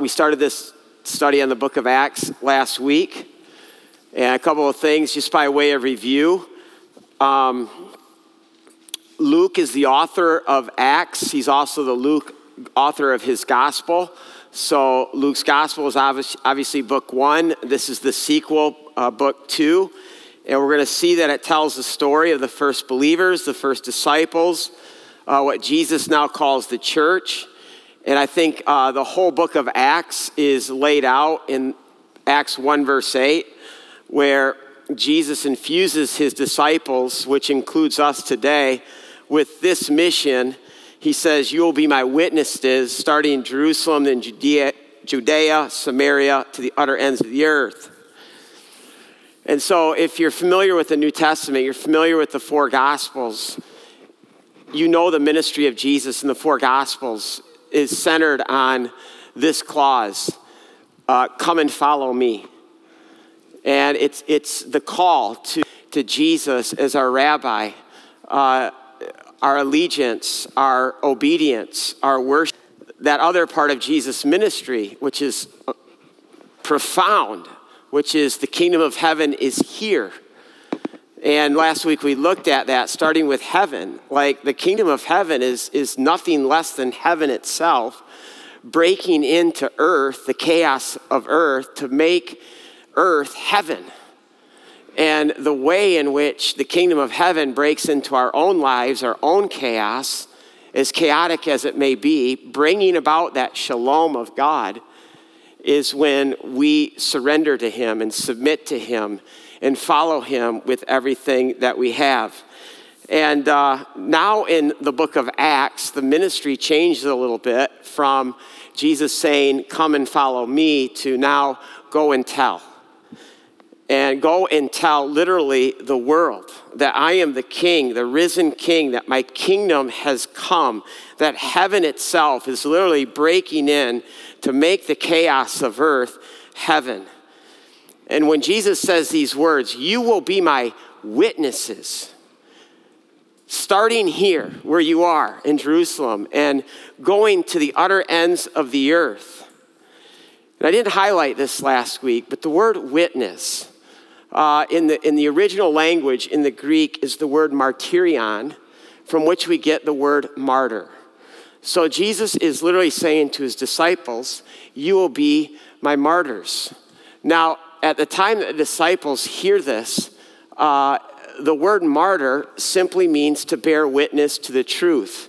We started this study on the book of Acts last week. And a couple of things just by way of review. Luke is the author of Acts. He's also the author of his gospel. So Luke's gospel is obviously book 1. This is the sequel, book 2. And we're going to see that it tells the story of the first believers, the first disciples, what Jesus now calls the church. And I think the whole book of Acts is laid out in Acts 1 verse 8, where Jesus infuses his disciples, which includes us today, with this mission. He says, you will be my witnesses, starting in Jerusalem, then Judea, Samaria, to the utter ends of the earth. And so if you're familiar with the New Testament, you're familiar with the 4 Gospels, you know the ministry of Jesus in the 4 Gospels is centered on this clause, come and follow me. And it's the call to Jesus as our rabbi, our allegiance, our obedience, our worship. That other part of Jesus' ministry, which is profound, which is the kingdom of heaven is here. And last week we looked at that, starting with heaven. Like the kingdom of heaven is nothing less than heaven itself, breaking into earth, the chaos of earth, to make earth heaven. And the way in which the kingdom of heaven breaks into our own lives, our own chaos, as chaotic as it may be, bringing about that shalom of God, is when we surrender to him and submit to him and follow him with everything that we have. And now in the book of Acts, the ministry changed a little bit from Jesus saying, come and follow me, to now go and tell. And go and tell literally the world that I am the king, the risen king, that my kingdom has come, that heaven itself is literally breaking in to make the chaos of earth heaven. And when Jesus says these words, you will be my witnesses, starting here where you are in Jerusalem and going to the utter ends of the earth. And I didn't highlight this last week, but the word witness in the original language in the Greek is the word martyrion, from which we get the word martyr. So Jesus is literally saying to his disciples, you will be my martyrs. Now, at the time that the disciples hear this, the word martyr simply means to bear witness to the truth.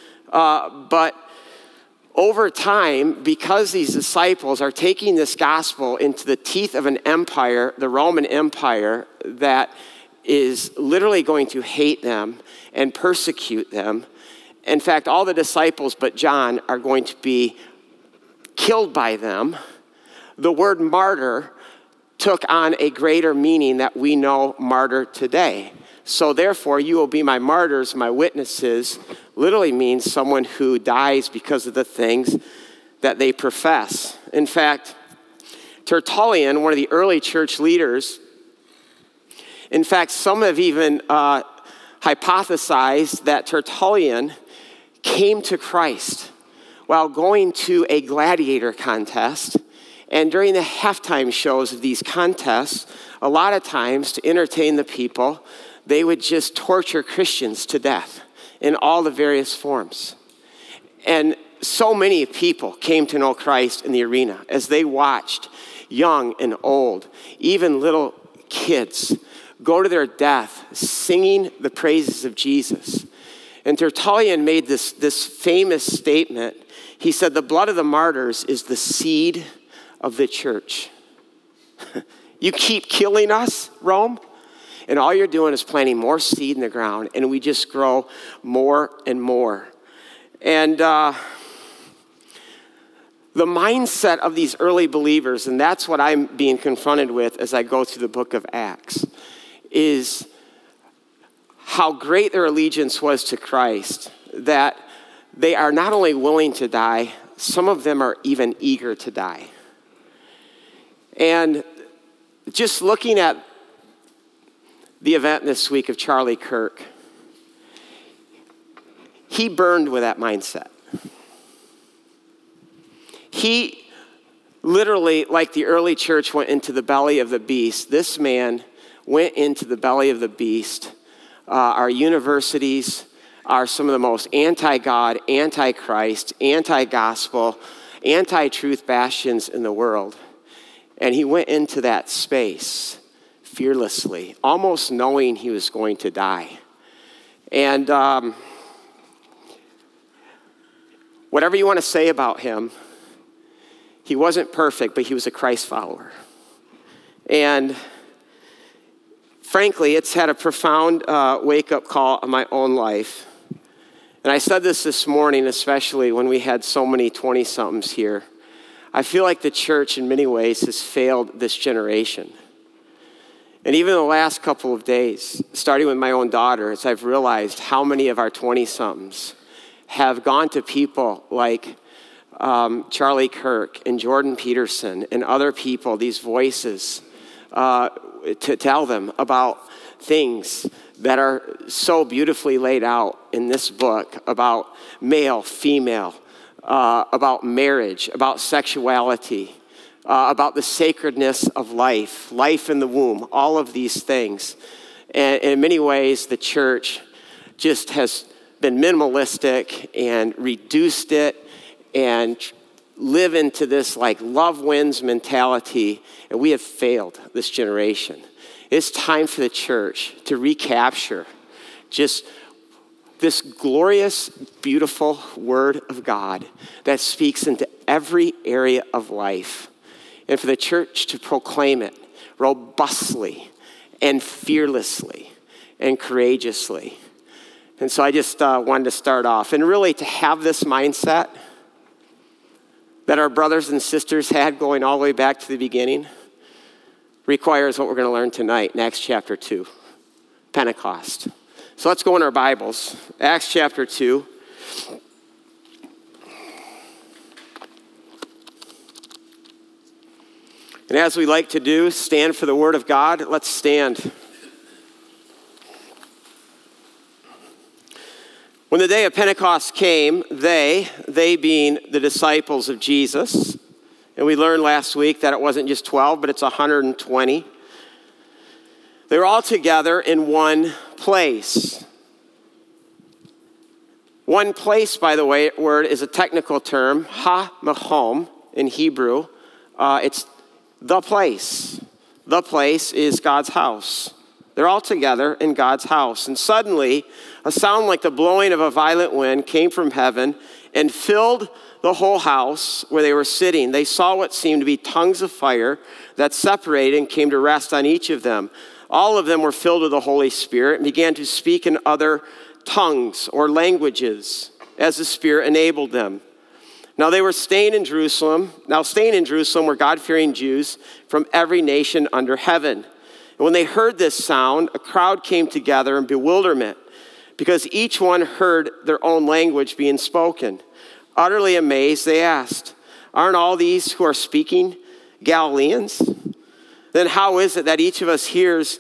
But over time, because these disciples are taking this gospel into the teeth of an empire, the Roman Empire, that is literally going to hate them and persecute them. In fact, all the disciples but John are going to be killed by them. The word martyr took on a greater meaning that we know martyr today. So therefore, you will be my martyrs, my witnesses, literally means someone who dies because of the things that they profess. In fact, Tertullian, one of the early church leaders, in fact, some have even hypothesized that Tertullian came to Christ while going to a gladiator contest. And during the halftime shows of these contests, a lot of times to entertain the people, they would just torture Christians to death in all the various forms. And so many people came to know Christ in the arena as they watched young and old, even little kids, go to their death singing the praises of Jesus. And Tertullian made this famous statement. He said, the blood of the martyrs is the seed of the church. You keep killing us, Rome, and all you're doing is planting more seed in the ground, and we just grow more and more. And the mindset of these early believers, and that's what I'm being confronted with as I go through the book of Acts, is how great their allegiance was to Christ, that they are not only willing to die, some of them are even eager to die. And just looking at the event this week of Charlie Kirk, he burned with that mindset. He Literally, like the early church went into the belly of the beast, this man went into the belly of the beast. Our universities are some of the most anti-God, anti-Christ, anti-gospel, anti-truth bastions in the world. And he went into that space fearlessly, almost knowing he was going to die. And whatever you want to say about him, he wasn't perfect, but he was a Christ follower. And frankly, it's had a profound wake-up call on my own life. And I said this morning, especially when we had so many 20-somethings here. I feel like the church in many ways has failed this generation. And even the last couple of days, starting with my own daughter, as I've realized how many of our 20-somethings have gone to people like Charlie Kirk and Jordan Peterson and other people, these voices, to tell them about things that are so beautifully laid out in this book about male, female, about marriage, about sexuality, about the sacredness of life, life in the womb, all of these things. And in many ways, the church just has been minimalistic and reduced it and live into this like love wins mentality, and we have failed this generation. It's time for the church to recapture just this glorious, beautiful word of God that speaks into every area of life, and for the church to proclaim it robustly and fearlessly and courageously. And so I just wanted to start off, and really to have this mindset that our brothers and sisters had going all the way back to the beginning requires what we're going to learn tonight in Acts chapter 2, Pentecost. So let's go in our Bibles, Acts chapter 2. And as we like to do, stand for the word of God. Let's stand. When the day of Pentecost came, they being the disciples of Jesus, and we learned last week that it wasn't just 12, but it's 120. They were all together in one place. One place, by the way, word is a technical term, ha-mahom in Hebrew. It's the place. The place is God's house. They're all together in God's house. And suddenly, a sound like the blowing of a violent wind came from heaven and filled the whole house where they were sitting. They saw what seemed to be tongues of fire that separated and came to rest on each of them. All of them were filled with the Holy Spirit and began to speak in other tongues or languages as the Spirit enabled them. Now they were staying in Jerusalem were God-fearing Jews from every nation under heaven. And when they heard this sound, a crowd came together in bewilderment because each one heard their own language being spoken. Utterly amazed, they asked, "Aren't all these who are speaking Galileans? Then how is it that each of us hears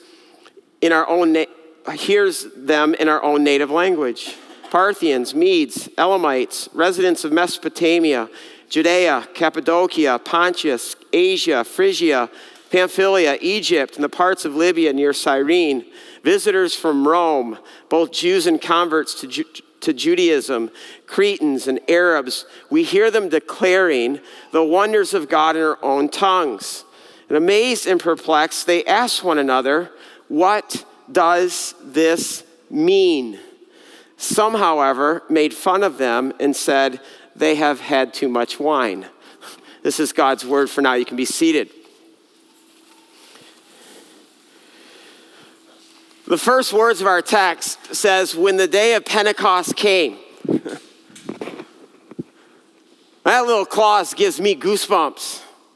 them in our own native language? Parthians, Medes, Elamites, residents of Mesopotamia, Judea, Cappadocia, Pontus, Asia, Phrygia, Pamphylia, Egypt, and the parts of Libya near Cyrene, visitors from Rome, both Jews and converts to Judaism, Cretans and Arabs, we hear them declaring the wonders of God in our own tongues." And amazed and perplexed, they asked one another, "What does this mean?" Some, however, made fun of them and said, "They have had too much wine." This is God's word for now. You can be seated. The first words of our text says, when the day of Pentecost came. That little clause gives me goosebumps.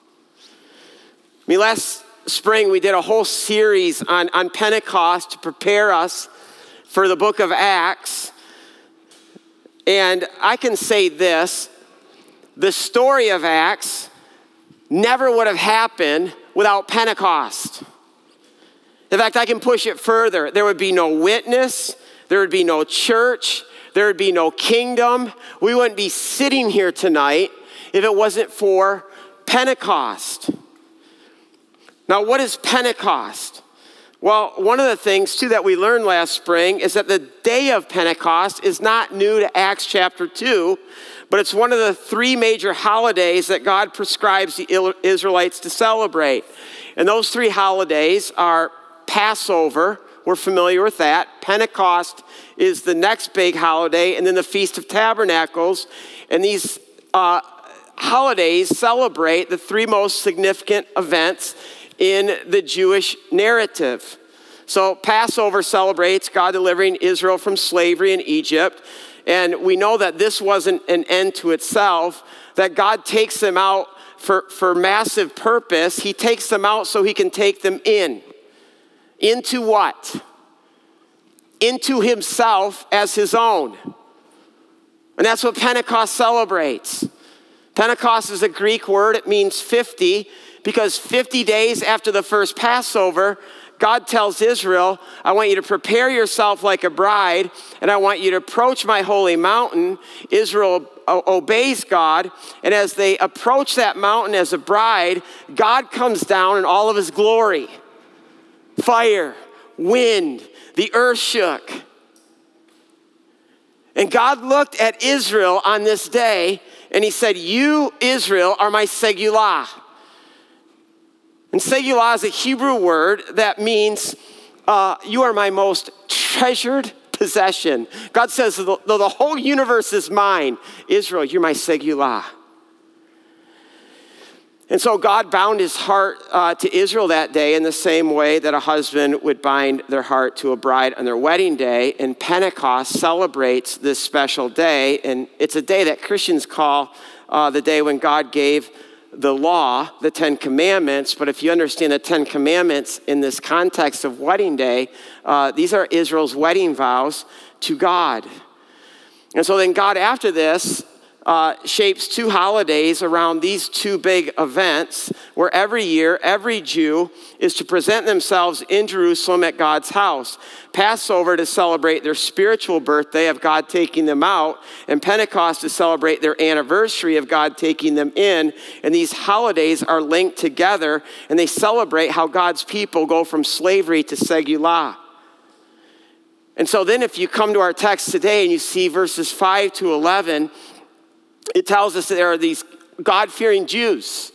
Last spring we did a whole series on Pentecost to prepare us for the book of Acts. And I can say this, the story of Acts never would have happened without Pentecost. In fact, I can push it further. There would be no witness. There would be no church. There would be no kingdom. We wouldn't be sitting here tonight if it wasn't for Pentecost. Now, what is Pentecost? Well, one of the things, too, that we learned last spring is that the day of Pentecost is not new to Acts chapter 2, but it's one of the three major holidays that God prescribes the Israelites to celebrate. And those three holidays are Passover. We're familiar with that. Pentecost is the next big holiday, and then the Feast of Tabernacles. And these holidays celebrate the three most significant events in the Jewish narrative. So Passover celebrates God delivering Israel from slavery in Egypt. And we know that this wasn't an end to itself, that God takes them out for massive purpose. He takes them out so he can take them in. Into what? Into himself as his own. And that's what Pentecost celebrates. Pentecost is a Greek word. It means 50, because 50 days after the first Passover, God tells Israel, I want you to prepare yourself like a bride, and I want you to approach my holy mountain. Israel obeys God, and as they approach that mountain as a bride, God comes down in all of his glory. Fire, wind, the earth shook. And God looked at Israel on this day, and he said, you, Israel, are my Segulah. And Segulah is a Hebrew word that means you are my most treasured possession. God says, though the whole universe is mine, Israel, you're my Segulah. And so God bound his heart to Israel that day in the same way that a husband would bind their heart to a bride on their wedding day. And Pentecost celebrates this special day. And it's a day that Christians call the day when God gave the law, the 10 Commandments. But if you understand the 10 Commandments in this context of wedding day, these are Israel's wedding vows to God. And so then God, after this, shapes two holidays around these two big events, where every year, every Jew is to present themselves in Jerusalem at God's house. Passover to celebrate their spiritual birthday of God taking them out, and Pentecost to celebrate their anniversary of God taking them in. And these holidays are linked together, and they celebrate how God's people go from slavery to Segulah. And so then if you come to our text today and you see verses 5 to 11, it tells us that there are these God-fearing Jews.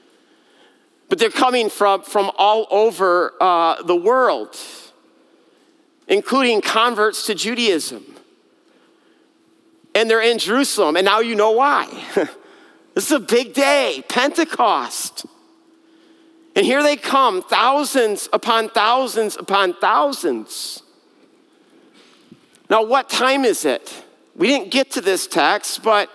But they're coming from all over the world, including converts to Judaism. And they're in Jerusalem, and now you know why. This is a big day, Pentecost. And here they come, thousands upon thousands upon thousands. Now, what time is it? We didn't get to this text, but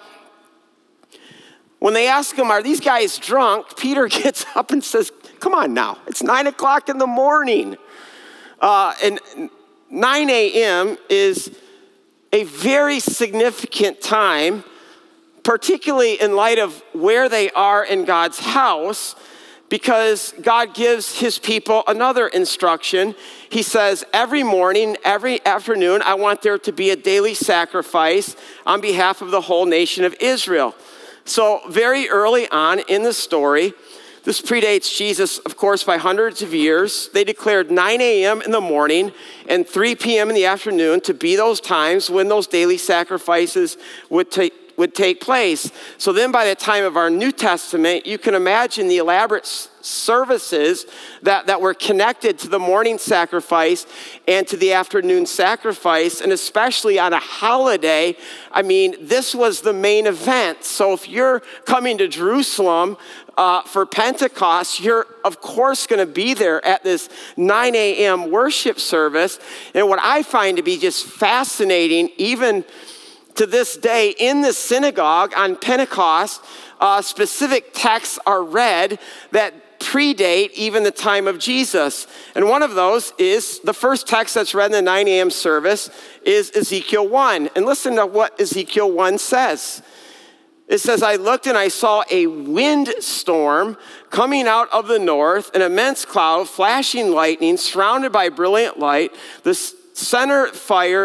when they ask him, are these guys drunk? Peter gets up and says, come on now, it's 9 o'clock in the morning. And 9 a.m. is a very significant time, particularly in light of where they are in God's house, because God gives his people another instruction. He says, every morning, every afternoon, I want there to be a daily sacrifice on behalf of the whole nation of Israel. So very early on in the story, this predates Jesus, of course, by hundreds of years. They declared 9 a.m. in the morning and 3 p.m. in the afternoon to be those times when those daily sacrifices would take place. So then by the time of our New Testament, you can imagine the elaborate services that were connected to the morning sacrifice and to the afternoon sacrifice, and especially on a holiday. I mean, this was the main event. So if you're coming to Jerusalem for Pentecost, you're of course going to be there at this 9 a.m. worship service. And what I find to be just fascinating, even to this day in the synagogue on Pentecost, specific texts are read that predate even the time of Jesus. And one of those is, the first text that's read in the 9 a.m. service is Ezekiel 1. And listen to what Ezekiel 1 says. It says, I looked and I saw a windstorm coming out of the north, an immense cloud, flashing lightning, surrounded by brilliant light. The center fire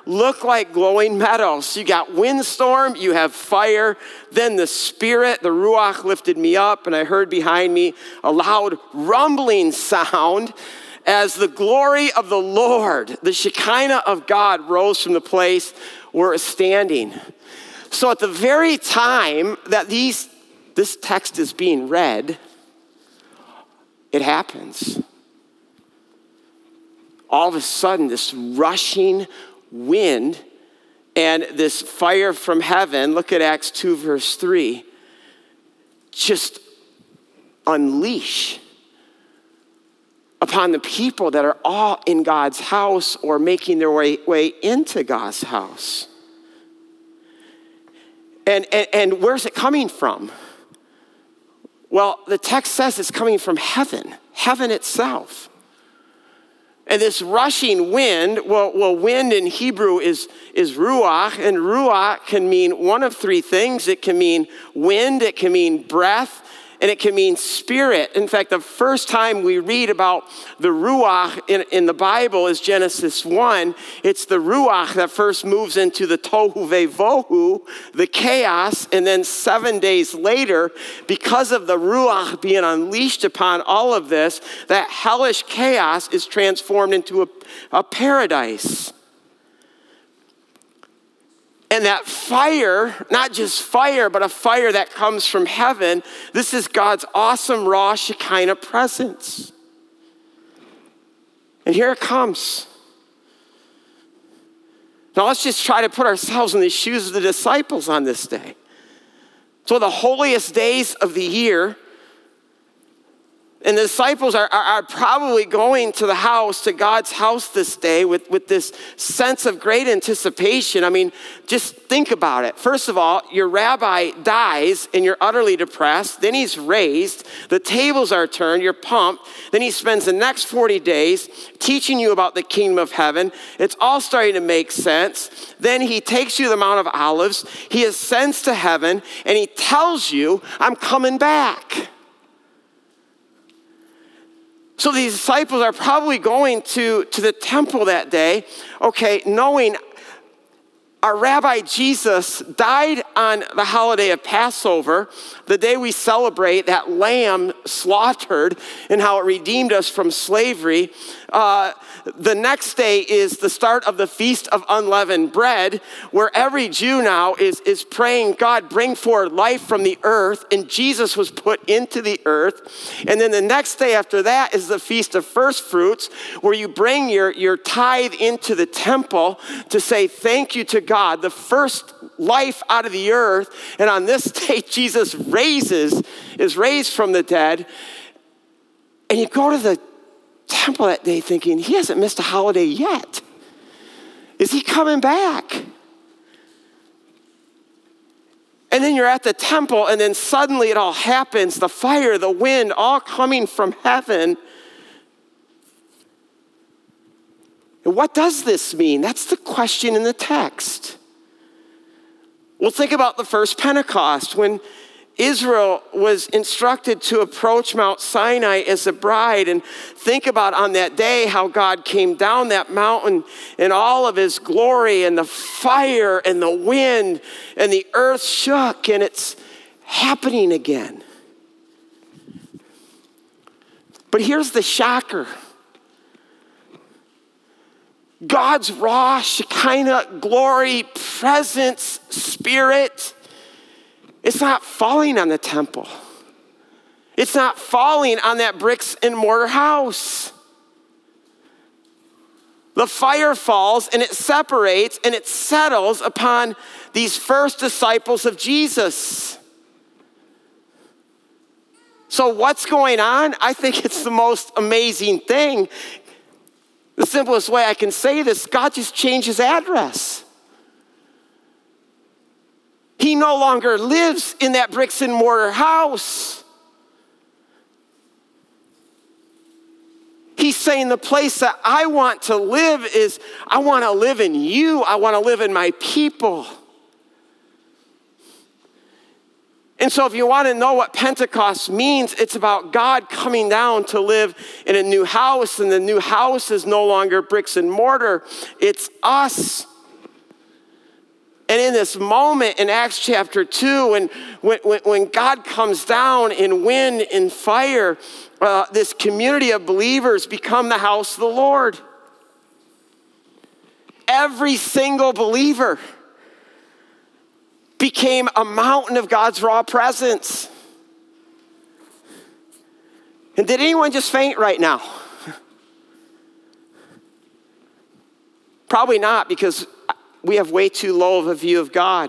look like glowing metal. So you got windstorm, you have fire, then the Spirit, the Ruach lifted me up, and I heard behind me a loud rumbling sound as the glory of the Lord, the Shekinah of God, rose from the place where it was standing. So at the very time that this text is being read, it happens. All of a sudden, this rushing wind and this fire from heaven, look at Acts 2, verse 3, just unleash upon the people that are all in God's house or making their way into God's house. And where's it coming from? Well, the text says it's coming from heaven itself. And this rushing wind, well, wind in Hebrew is ruach, and ruach can mean one of three things. It can mean wind, it can mean breath, and it can mean spirit. In fact, the first time we read about the ruach in the Bible is Genesis 1. It's the ruach that first moves into the tohu vevohu, the chaos, and then 7 days later, because of the ruach being unleashed upon all of this, that hellish chaos is transformed into a paradise. And that fire, not just fire, but a fire that comes from heaven, this is God's awesome, raw Shekinah presence. And here it comes. Now let's just try to put ourselves in the shoes of the disciples on this day. So the holiest days of the year, and the disciples are probably going to the house, to God's house this day with this sense of great anticipation. I mean, just think about it. First of all, your rabbi dies and you're utterly depressed. Then he's raised. The tables are turned. You're pumped. Then he spends the next 40 days teaching you about the kingdom of heaven. It's all starting to make sense. Then he takes you to the Mount of Olives. He ascends to heaven and he tells you, I'm coming back. So these disciples are probably going to the temple that day, okay, knowing our Rabbi Jesus died on the holiday of Passover, the day we celebrate that lamb slaughtered and how it redeemed us from slavery. The next day is the start of the Feast of Unleavened Bread, where every Jew now is praying, God, bring forth life from the earth, and Jesus was put into the earth. And then the next day after that is the Feast of First Fruits, where you bring your tithe into the temple to say thank you to God, the first life out of the earth. And on this day, Jesus is raised from the dead. And you go to the temple that day thinking, he hasn't missed a holiday yet. Is he coming back? And then you're at the temple, and then suddenly it all happens. The fire, the wind, all coming from heaven. And what does this mean? That's the question in the text. Well, think about the first Pentecost when Israel was instructed to approach Mount Sinai as a bride, and think about on that day how God came down that mountain in all of his glory, and the fire and the wind and the earth shook, and it's happening again. But here's the shocker. God's raw Shekinah glory, presence, spirit, it's not falling on the temple. It's not falling on that bricks and mortar house. The fire falls and it separates and it settles upon these first disciples of Jesus. So what's going on? I think it's the most amazing thing. The simplest way I can say this, God just changed his address. He no longer lives in that bricks and mortar house. He's saying the place that I want to live is, I want to live in you. I want to live in my people. And so if you want to know what Pentecost means, it's about God coming down to live in a new house, and the new house is no longer bricks and mortar. It's us. And in this moment in Acts chapter 2, when God comes down in wind and fire, this community of believers become the house of the Lord. Every single believer became a mountain of God's raw presence. And did anyone just faint right now? Probably not, because we have way too low of a view of God.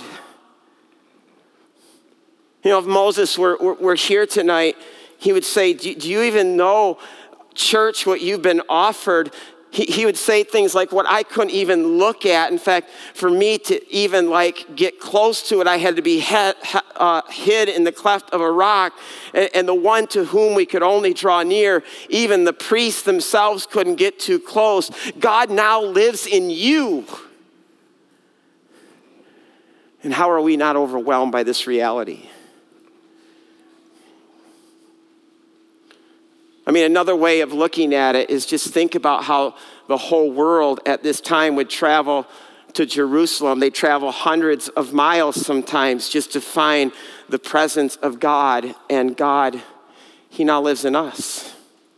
You know, if Moses were here tonight, he would say, do you even know, church, what you've been offered? He would say things like what I couldn't even look at. In fact, for me to even get close to it, I had to be hid in the cleft of a rock. And the one to whom we could only draw near, even the priests themselves couldn't get too close. God now lives in you. And how are we not overwhelmed by this reality? I mean, another way of looking at it is just think about how the whole world at this time would travel to Jerusalem. They travel hundreds of miles sometimes just to find the presence of God. And God, he now lives in us.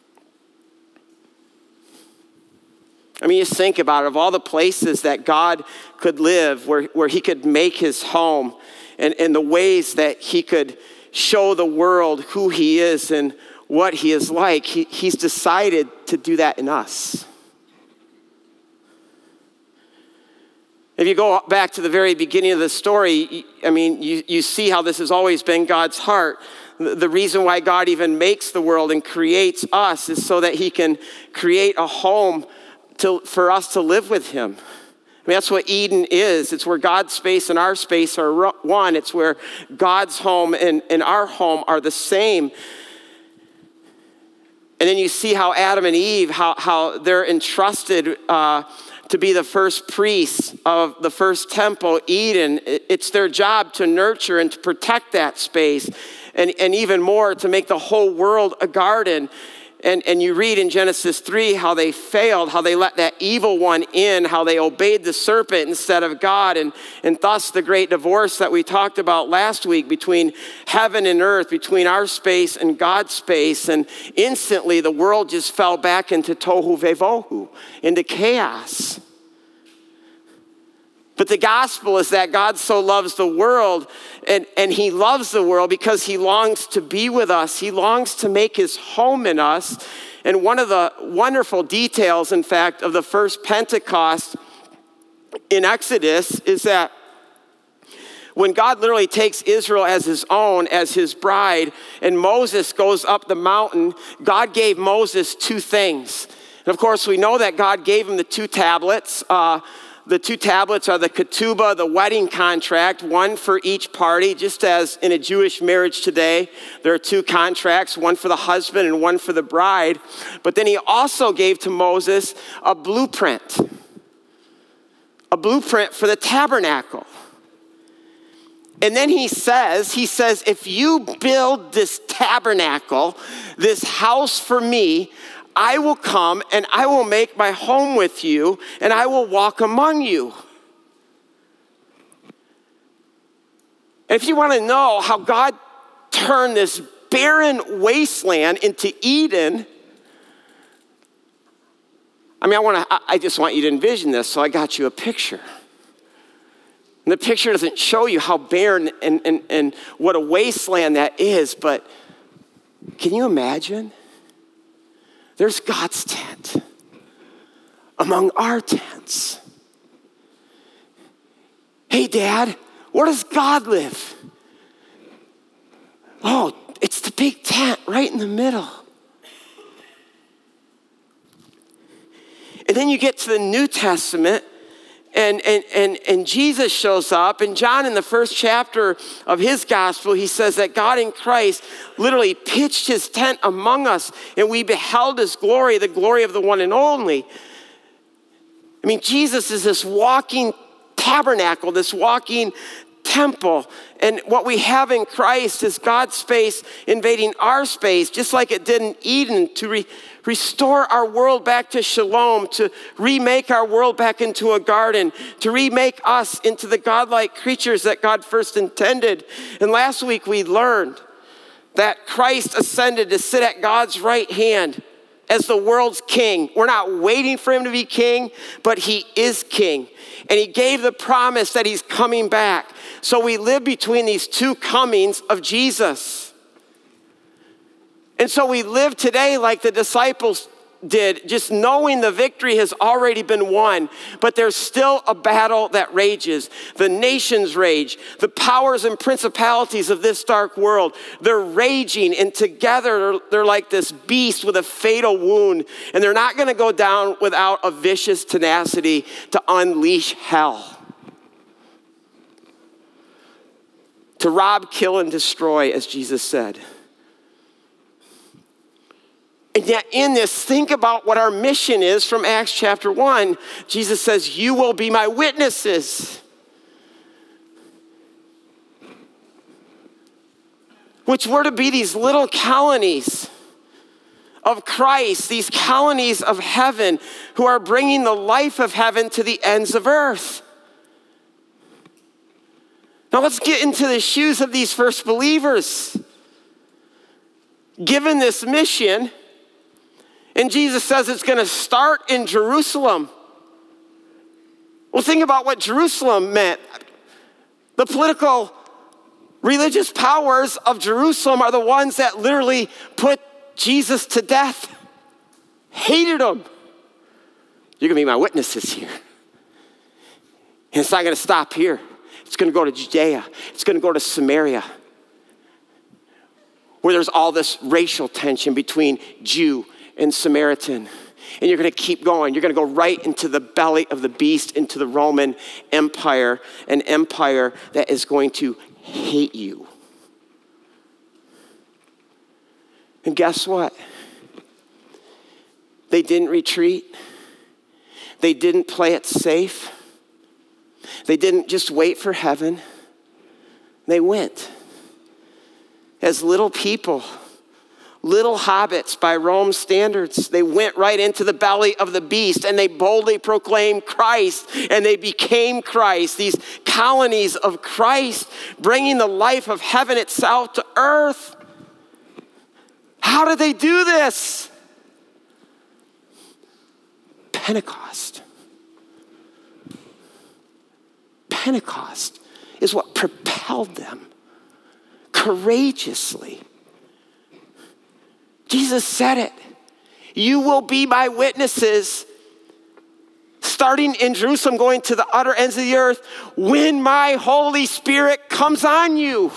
I mean, just think about it. Of all the places that God could live, where he could make his home, and the ways that he could show the world who he is and what he is like, he's decided to do that in us. If you go back to the very beginning of the story, I mean, you see how this has always been God's heart. The reason why God even makes the world and creates us is so that he can create a home for us to live with him. I mean, that's what Eden is. It's where God's space and our space are one. It's where God's home and our home are the same. And then you see how Adam and Eve, how they're entrusted to be the first priests of the first temple, Eden. It's their job to nurture and to protect that space. And even more, to make the whole world a garden. And you read in Genesis 3 how they failed, how they let that evil one in, how they obeyed the serpent instead of God, and thus the great divorce that we talked about last week between heaven and earth, between our space and God's space. And instantly the world just fell back into tohu vevohu, into chaos. But the gospel is that God so loves the world, and he loves the world because he longs to be with us. He longs to make his home in us. And one of the wonderful details, in fact, of the first Pentecost in Exodus is that when God literally takes Israel as his own, as his bride, and Moses goes up the mountain, God gave Moses two things. And of course, we know that God gave him the two tablets. The two tablets are the ketubah, the wedding contract, one for each party, just as in a Jewish marriage today, there are two contracts, one for the husband and one for the bride. But then he also gave to Moses a blueprint for the tabernacle. And then he says, if you build this tabernacle, this house for me, I will come and I will make my home with you and I will walk among you. And if you want to know how God turned this barren wasteland into Eden, I just want you to envision this, so I got you a picture. And the picture doesn't show you how barren and what a wasteland that is, but can you imagine? There's God's tent among our tents. Hey, Dad, where does God live? Oh, it's the big tent right in the middle. And then you get to the New Testament, and Jesus shows up, and John in the first chapter of his gospel, he says that God in Christ literally pitched his tent among us, and we beheld his glory, the glory of the one and only. I mean, Jesus is this walking tabernacle, this walking temple. And what we have in Christ is God's space invading our space, just like it did in Eden, to restore our world back to shalom, to remake our world back into a garden, to remake us into the godlike creatures that God first intended. And last week we learned that Christ ascended to sit at God's right hand as the world's king. We're not waiting for him to be king, but he is king. And he gave the promise that he's coming back. So we live between these two comings of Jesus. And so we live today like the disciples did, just knowing the victory has already been won, but there's still a battle that rages. The nations rage. The powers and principalities of this dark world, they're raging, and together they're like this beast with a fatal wound, and they're not gonna go down without a vicious tenacity to unleash hell. To rob, kill, and destroy, as Jesus said. And yet in this, think about what our mission is from Acts chapter 1. Jesus says, you will be my witnesses. Which were to be these little colonies of Christ, these colonies of heaven who are bringing the life of heaven to the ends of earth. Now let's get into the shoes of these first believers. Given this mission, and Jesus says it's going to start in Jerusalem. Well, think about what Jerusalem meant. The political, religious powers of Jerusalem are the ones that literally put Jesus to death. Hated him. You're going to be my witnesses here. And it's not going to stop here. It's going to go to Judea. It's going to go to Samaria, where there's all this racial tension between Jew and Samaritan. And you're going to keep going. You're going to go right into the belly of the beast, into the Roman Empire, an empire that is going to hate you. And guess what? They didn't retreat. They didn't play it safe. They didn't just wait for heaven. They went as little people, little hobbits by Rome's standards. They went right into the belly of the beast, and they boldly proclaimed Christ, and they became Christ, these colonies of Christ, bringing the life of heaven itself to earth. How did they do this? Pentecost. Pentecost is what propelled them courageously. Jesus said it. You will be my witnesses, starting in Jerusalem, going to the utter ends of the earth, when my Holy Spirit comes on you.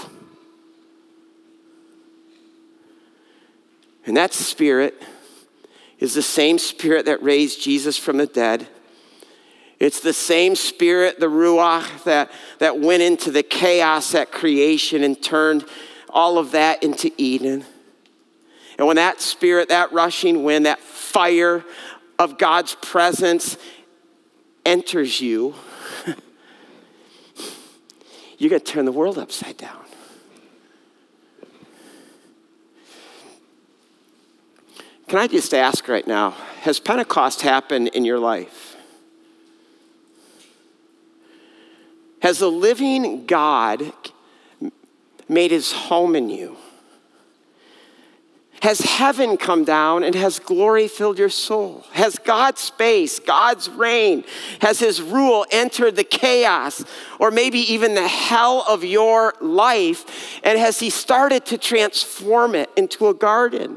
And that Spirit is the same Spirit that raised Jesus from the dead. It's the same Spirit, the Ruach, that went into the chaos at creation and turned all of that into Eden. And when that Spirit, that rushing wind, that fire of God's presence enters you, you're going to turn the world upside down. Can I just ask right now, has Pentecost happened in your life? Has the living God made his home in you? Has heaven come down and has glory filled your soul? Has God's space, God's reign, has his rule entered the chaos or maybe even the hell of your life? And has he started to transform it into a garden?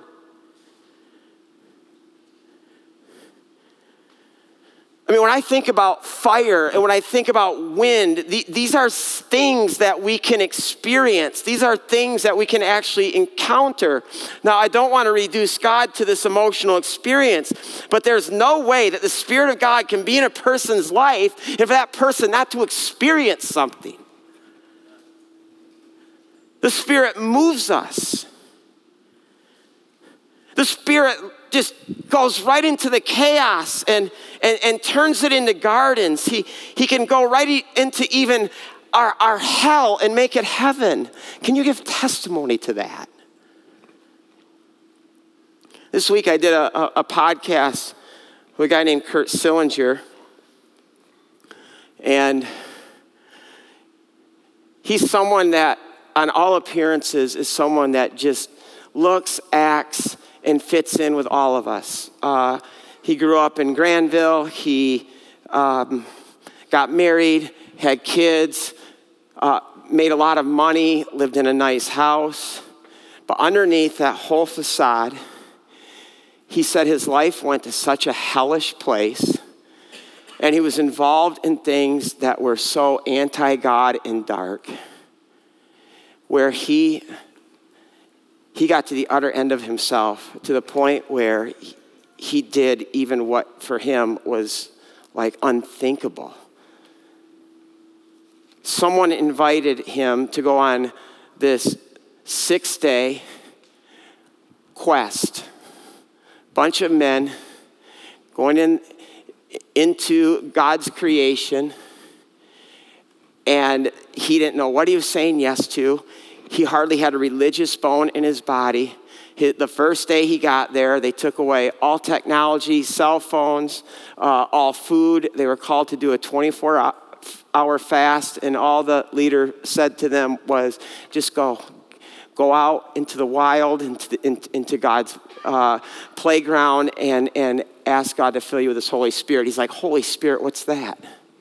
I mean, when I think about fire and when I think about wind, these are things that we can experience. These are things that we can actually encounter. Now, I don't want to reduce God to this emotional experience, but there's no way that the Spirit of God can be in a person's life if that person not to experience something. The Spirit moves us. The Spirit just goes right into the chaos and turns it into gardens. He can go right into even our hell and make it heaven. Can you give testimony to that? This week I did a podcast with a guy named Kurt Sillinger. And he's someone that, on all appearances, is someone that just looks, acts, and fits in with all of us. He grew up in Granville. He got married, had kids, made a lot of money, lived in a nice house. But underneath that whole facade, he said his life went to such a hellish place, and he was involved in things that were so anti-God and dark, where he got to the utter end of himself, to the point where he did even what for him was like unthinkable. Someone invited him to go on this 6-day quest. Bunch of men going into God's creation, and he didn't know what he was saying yes to. He hardly had a religious bone in his body. The first day he got there, they took away all technology, cell phones, all food. They were called to do a 24-hour fast, and all the leader said to them was, just go out into the wild, into God's playground, and ask God to fill you with his Holy Spirit. He's like, Holy Spirit, what's that?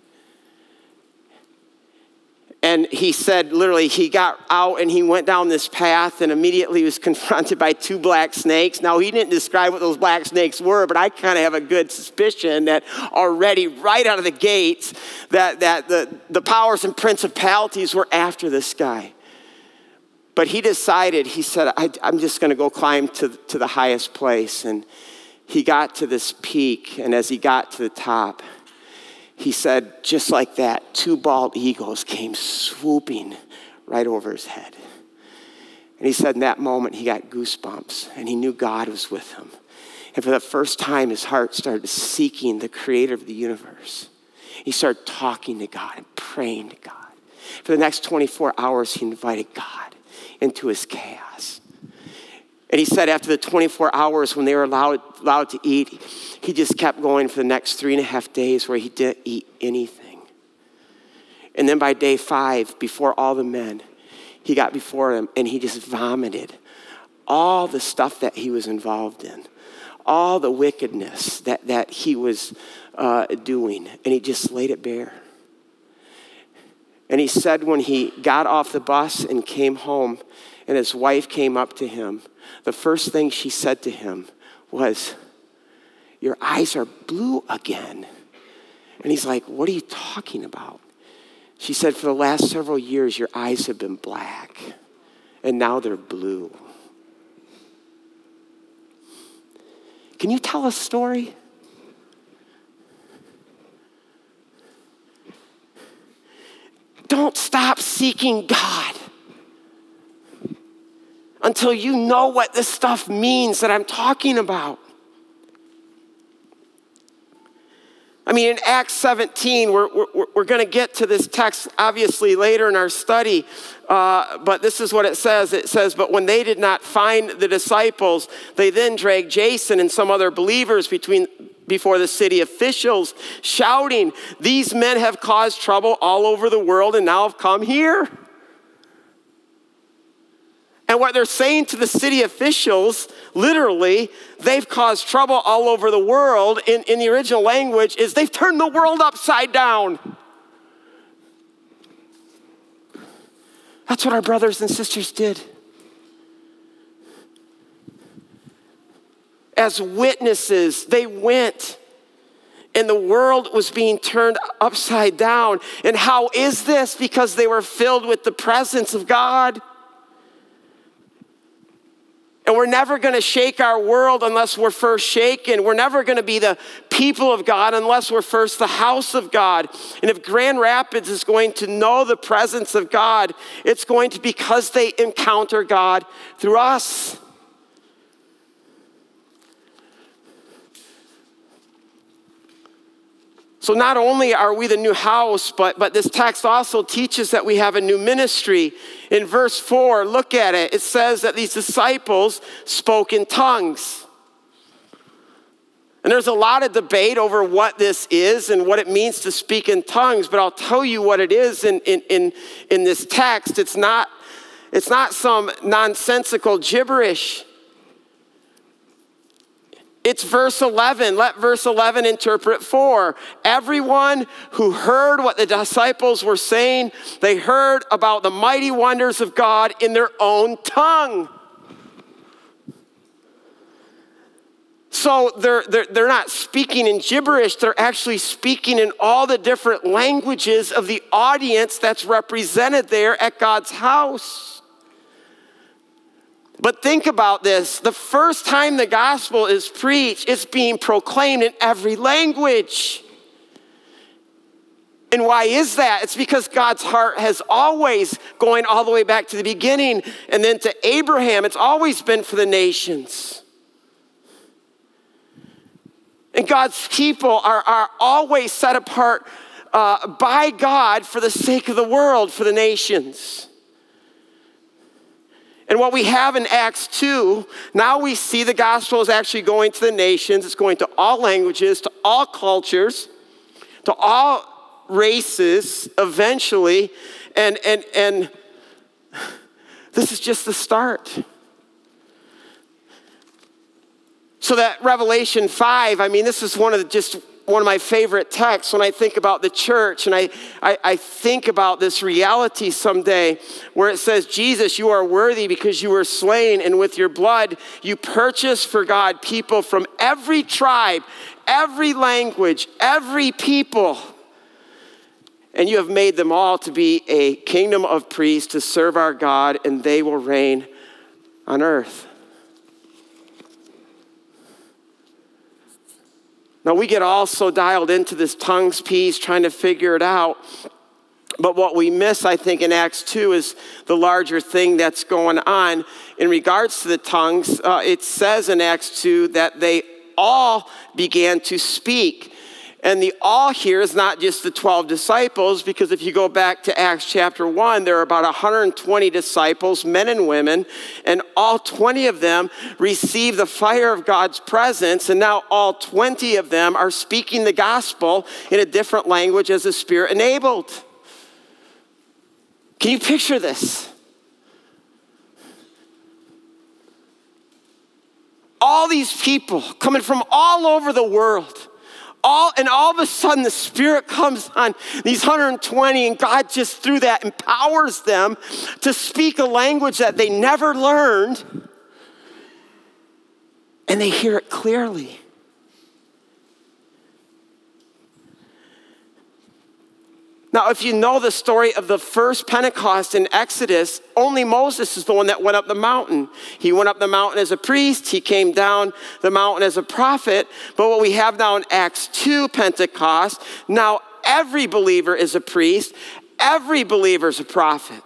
And he said, literally, he got out and he went down this path, and immediately he was confronted by 2 black snakes. Now, he didn't describe what those black snakes were, but I kind of have a good suspicion that already right out of the gates that the powers and principalities were after this guy. But he decided, he said, I'm just going to go climb to the highest place. And he got to this peak, and as he got to the top, he said, just like that, 2 bald eagles came swooping right over his head. And he said in that moment, he got goosebumps, and he knew God was with him. And for the first time, his heart started seeking the creator of the universe. He started talking to God and praying to God. For the next 24 hours, he invited God into his chaos. And he said after the 24 hours when they were allowed to eat, he just kept going for the next 3.5 days where he didn't eat anything. And then by day 5, before all the men, he got before them and he just vomited all the stuff that he was involved in, all the wickedness that he was doing, and he just laid it bare. And he said when he got off the bus and came home and his wife came up to him, the first thing she said to him was, your eyes are blue again. And he's like, what are you talking about? She said, for the last several years, your eyes have been black, and now they're blue. Can you tell a story? Don't stop seeking God until you know what this stuff means that I'm talking about. I mean, in Acts 17, we're going to get to this text obviously later in our study, but this is what it says. It says, but when they did not find the disciples, they then dragged Jason and some other believers before the city officials, shouting, these men have caused trouble all over the world and now have come here. And what they're saying to the city officials, literally, they've caused trouble all over the world in the original language, is they've turned the world upside down. That's what our brothers and sisters did. As witnesses, they went, and the world was being turned upside down. And how is this? Because they were filled with the presence of God. And we're never going to shake our world unless we're first shaken. We're never going to be the people of God unless we're first the house of God. And if Grand Rapids is going to know the presence of God, it's going to be because they encounter God through us. So not only are we the new house, but this text also teaches that we have a new ministry. In verse 4, look at it. It says that these disciples spoke in tongues. And there's a lot of debate over what this is and what it means to speak in tongues, but I'll tell you what it is in this text. It's not some nonsensical gibberish. It's verse 11. Let verse 11 interpret 4. Everyone who heard what the disciples were saying, they heard about the mighty wonders of God in their own tongue. So they're not speaking in gibberish. They're actually speaking in all the different languages of the audience that's represented there at God's house. But think about this. The first time the gospel is preached, it's being proclaimed in every language. And why is that? It's because God's heart has always, going all the way back to the beginning and then to Abraham, it's always been for the nations. And God's people are always set apart by God for the sake of the world, for the nations. And what we have in Acts 2, now we see the gospel is actually going to the nations. It's going to all languages, to all cultures, to all races eventually. And this is just the start. So that Revelation 5, I mean, this is one of my favorite texts when I think about the church, and I think about this reality someday where it says, Jesus, you are worthy because you were slain, and with your blood you purchased for God people from every tribe, every language, every people. And you have made them all to be a kingdom of priests to serve our God, and they will reign on earth. Now, we get all so dialed into this tongues piece, trying to figure it out. But what we miss, I think, in Acts 2 is the larger thing that's going on. In regards to the tongues, it says in Acts 2 that they all began to speak. And the all here is not just the 12 disciples, because if you go back to Acts chapter 1, there are about 120 disciples, men and women, and all 20 of them received the fire of God's presence, and now all 20 of them are speaking the gospel in a different language as the Spirit enabled. Can you picture this? All these people coming from all over the world. All of a sudden the Spirit comes on these 120, and God just through that empowers them to speak a language that they never learned, and they hear it clearly. Now, if you know the story of the first Pentecost in Exodus, only Moses is the one that went up the mountain. He went up the mountain as a priest. He came down the mountain as a prophet. But what we have now in Acts 2 Pentecost, now every believer is a priest. Every believer is a prophet.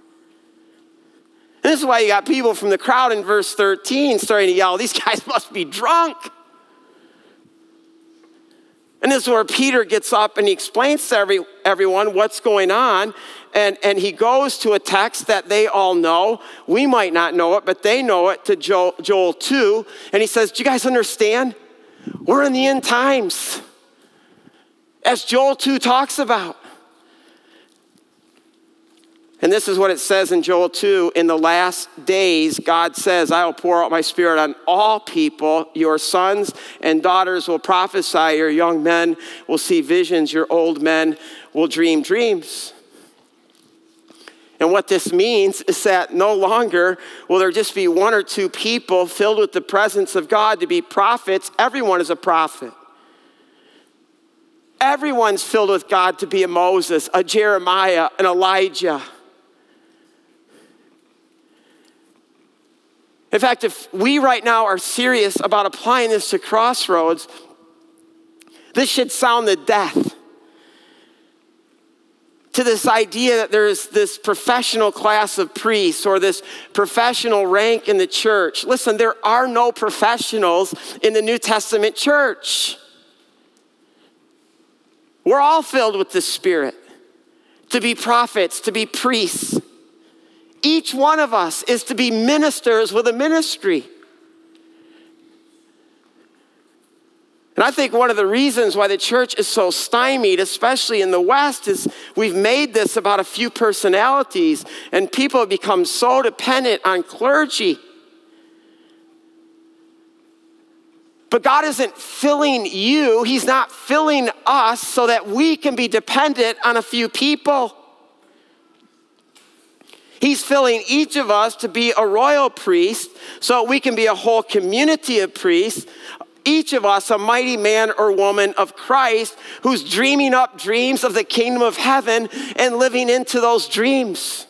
And this is why you got people from the crowd in verse 13 starting to yell, these guys must be drunk. And this is where Peter gets up and he explains to everyone what's going on. And he goes to a text that they all know. We might not know it, but they know it, to Joel 2. And he says, do you guys understand? We're in the end times, as Joel 2 talks about. And this is what it says in Joel 2. In the last days, God says, I will pour out my Spirit on all people. Your sons and daughters will prophesy. Your young men will see visions. Your old men will dream dreams. And what this means is that no longer will there just be one or two people filled with the presence of God to be prophets. Everyone is a prophet. Everyone's filled with God to be a Moses, a Jeremiah, an Elijah. In fact, if we right now are serious about applying this to Crossroads, this should sound the death to this idea that there's this professional class of priests or this professional rank in the church. Listen, there are no professionals in the New Testament church. We're all filled with the Spirit to be prophets, to be priests. Each one of us is to be ministers with a ministry. And I think one of the reasons why the church is so stymied, especially in the West, is we've made this about a few personalities, and people have become so dependent on clergy. But God isn't filling you. He's not filling us so that we can be dependent on a few people. He's filling each of us to be a royal priest so we can be a whole community of priests. Each of us a mighty man or woman of Christ who's dreaming up dreams of the kingdom of heaven and living into those dreams.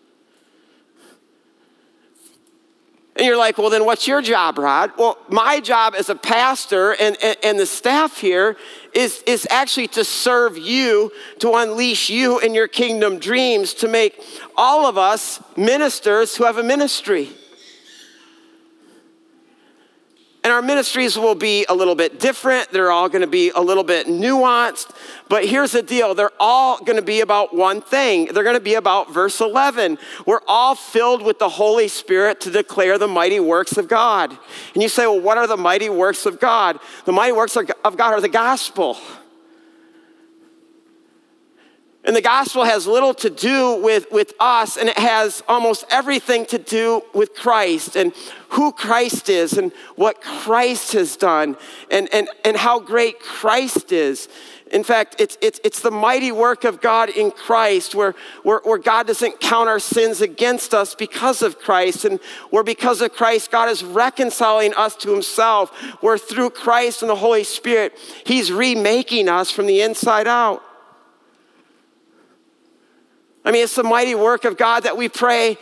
And you're like, well, then what's your job, Rod? Well, my job as a pastor and the staff here is actually to serve you, to unleash you in your kingdom dreams, to make all of us ministers who have a ministry. And our ministries will be a little bit different. They're all going to be a little bit nuanced. But here's the deal. They're all going to be about one thing. They're going to be about verse 11. We're all filled with the Holy Spirit to declare the mighty works of God. And you say, well, what are the mighty works of God? The mighty works of God are the gospel. And the gospel has little to do with us, and it has almost everything to do with Christ and who Christ is and what Christ has done and how great Christ is. In fact, it's the mighty work of God in Christ where God doesn't count our sins against us because of Christ, and where because of Christ, God is reconciling us to himself, where through Christ and the Holy Spirit, he's remaking us from the inside out. I mean, it's the mighty work of God that we pray,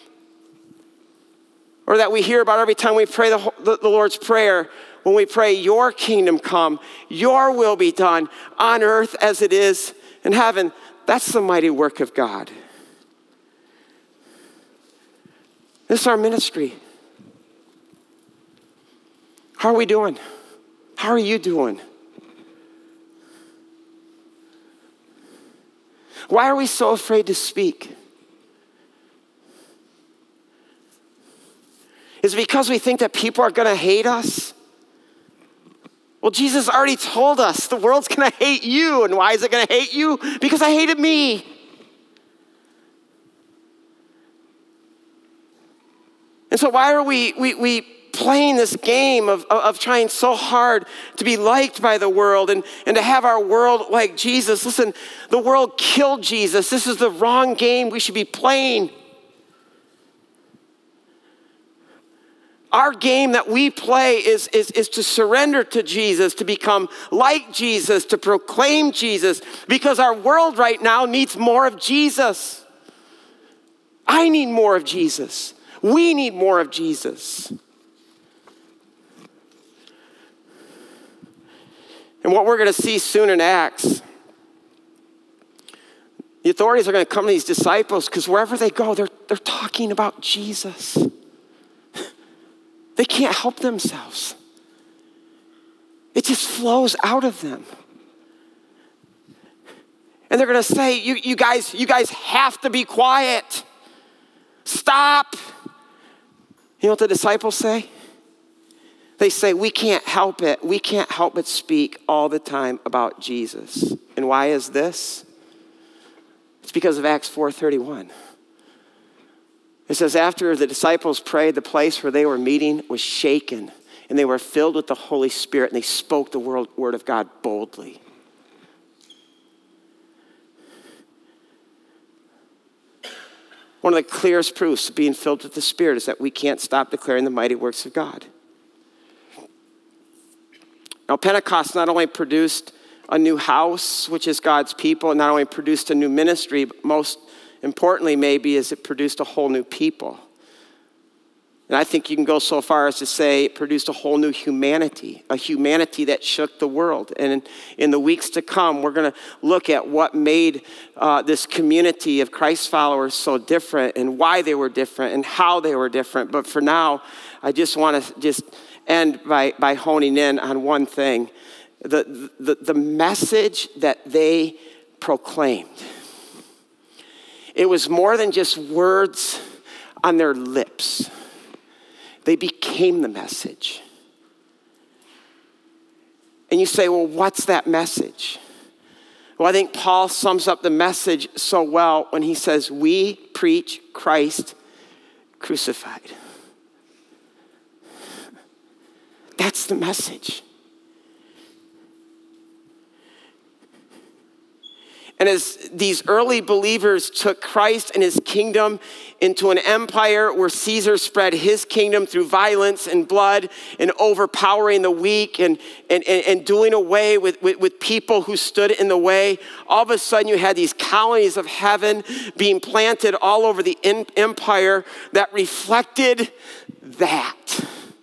or that we hear about every time we pray the Lord's Prayer. When we pray, your kingdom come, your will be done on earth as it is in heaven. That's the mighty work of God. This is our ministry. How are we doing? How are you doing? Why are we so afraid to speak? Is it because we think that people are going to hate us? Well, Jesus already told us the world's going to hate you. And why is it going to hate you? Because I hated me. And so why are we playing this game of trying so hard to be liked by the world and to have our world like Jesus? Listen, the world killed Jesus. This is the wrong game we should be playing. Our game that we play is to surrender to Jesus, to become like Jesus, to proclaim Jesus, because our world right now needs more of Jesus. I need more of Jesus. We need more of Jesus. And what we're going to see soon in Acts, the authorities are going to come to these disciples because wherever they go, they're talking about Jesus. They can't help themselves. It just flows out of them. And they're going to say, you guys have to be quiet. Stop. You know what the disciples say? They say, we can't help it. We can't help but speak all the time about Jesus. And why is this? It's because of Acts 4:31. It says, after the disciples prayed, the place where they were meeting was shaken, and they were filled with the Holy Spirit, and they spoke the word of God boldly. One of the clearest proofs of being filled with the Spirit is that we can't stop declaring the mighty works of God. Now, Pentecost not only produced a new house, which is God's people, and not only produced a new ministry, but most importantly, maybe, is it produced a whole new people. And I think you can go so far as to say it produced a whole new humanity, a humanity that shook the world. And in the weeks to come, we're going to look at what made this community of Christ followers so different and why they were different and how they were different. But for now, I just want to end by honing in on one thing. the message that they proclaimed. It was more than just words on their lips. They became the message. And you say, well, what's that message? Well, I think Paul sums up the message so well when he says, we preach Christ crucified. That's the message. And as these early believers took Christ and his kingdom into an empire where Caesar spread his kingdom through violence and blood and overpowering the weak and doing away with people who stood in the way, all of a sudden you had these colonies of heaven being planted all over the empire that reflected that.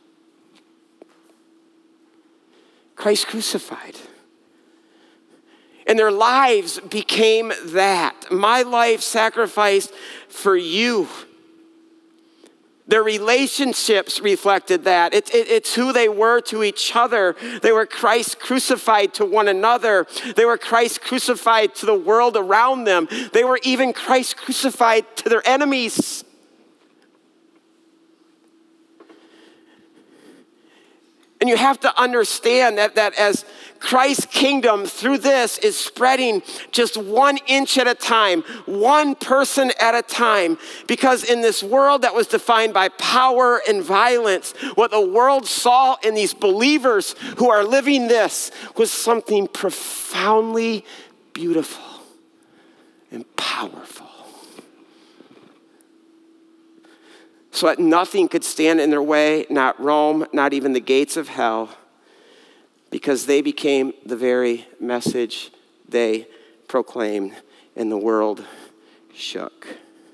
Christ crucified. And their lives became that. My life sacrificed for you. Their relationships reflected that. It's who they were to each other. They were Christ crucified to one another. They were Christ crucified to the world around them. They were even Christ crucified to their enemies. And you have to understand that as Christ's kingdom through this is spreading just 1 inch at a time, one person at a time. Because in this world that was defined by power and violence, what the world saw in these believers who are living this was something profoundly beautiful and powerful. So that nothing could stand in their way, not Rome, not even the gates of hell, because they became the very message they proclaimed, and the world shook.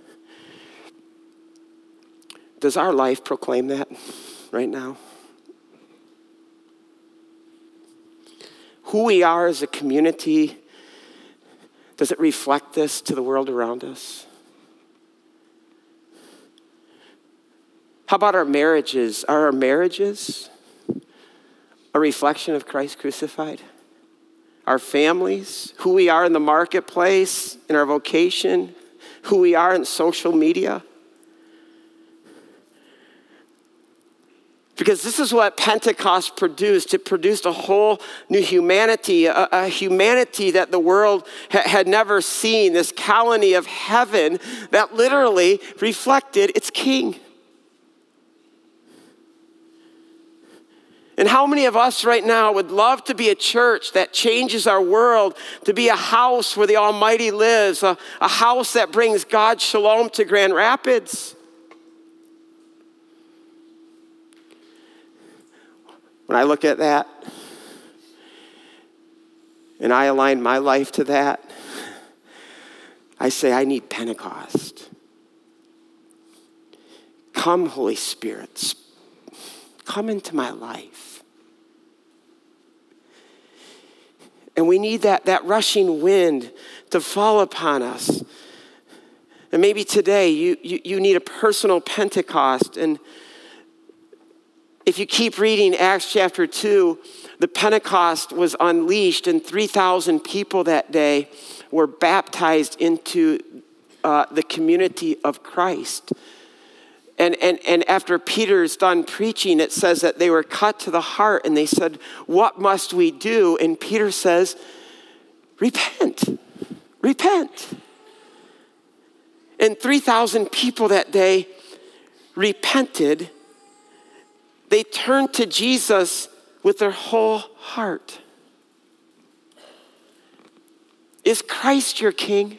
Does our life proclaim that right now? Who we are as a community, does it reflect this to the world around us? How about our marriages? Are our marriages a reflection of Christ crucified? Our families, who we are in the marketplace, in our vocation, who we are in social media? Because this is what Pentecost produced. It produced a whole new humanity, a humanity that the world had never seen, this colony of heaven that literally reflected its king. And how many of us right now would love to be a church that changes our world, to be a house where the Almighty lives, a house that brings God's shalom to Grand Rapids? When I look at that, and I align my life to that, I say, I need Pentecost. Come, Holy Spirit, come into my life. And we need that rushing wind to fall upon us. And maybe today you need a personal Pentecost. And if you keep reading Acts chapter 2, the Pentecost was unleashed and 3,000 people that day were baptized into the community of Christ. And after Peter's done preaching, it says that they were cut to the heart and they said, what must we do? And Peter says, repent. And 3,000 people that day repented. They turned to Jesus with their whole heart. Is Christ your King?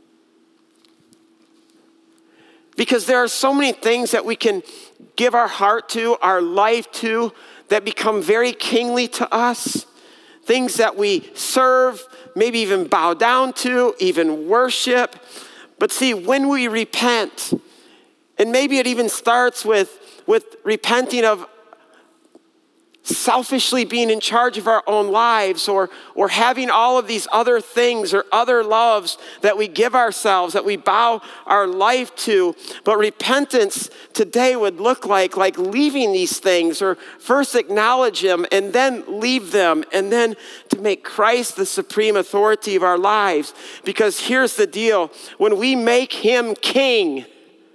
Because there are so many things that we can give our heart to, our life to, that become very kingly to us. Things that we serve, maybe even bow down to, even worship. But see, when we repent, and maybe it even starts with repenting of selfishly being in charge of our own lives, or having all of these other things or other loves that we give ourselves, that we bow our life to. But repentance today would look like leaving these things, or first acknowledge them and then leave them, and then to make Christ the supreme authority of our lives. Because here's the deal: when we make him king,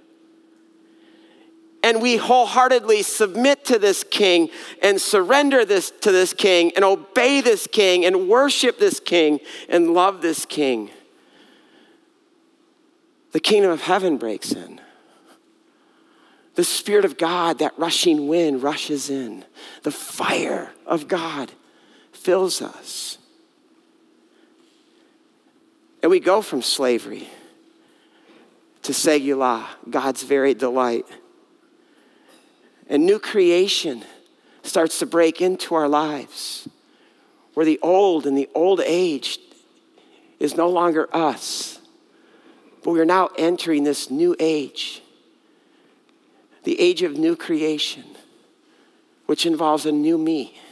and we wholeheartedly submit to this king and surrender this to this king and obey this king and worship this king and love this king, the kingdom of heaven breaks in. The Spirit of God, that rushing wind, rushes in. The fire of God fills us. And we go from slavery to Segullah, God's very delight. And new creation starts to break into our lives, where the old and the old age is no longer us, but we're now entering this new age, the age of new creation, which involves a new me.